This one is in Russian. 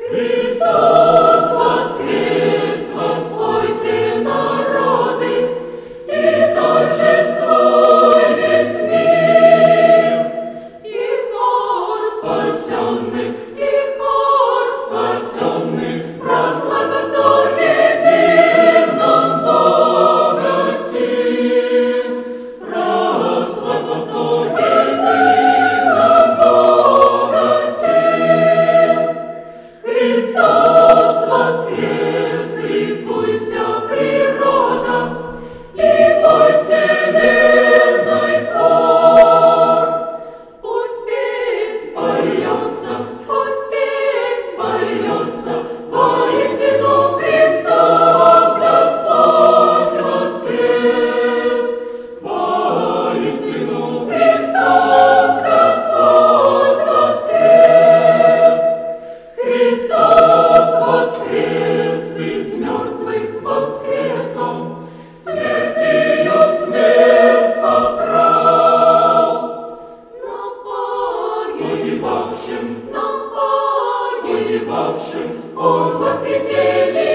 Христос воскрес, воспойте народы, и торжествуй весь мир. И хор спасенных, прославь восторге дивном Бога сил. Прославь восторге дивном Бога сил. Христос воскрес, ликуйся, природа, и пой вселенной хор. Пусть песнь польется, воистину Христос Господь воскрес. Воистину Христос Господь воскрес. Христос воскрес, из мертвых воскрес Он, смертью смерть поправ. Нам погибавшим, Он в воскресенье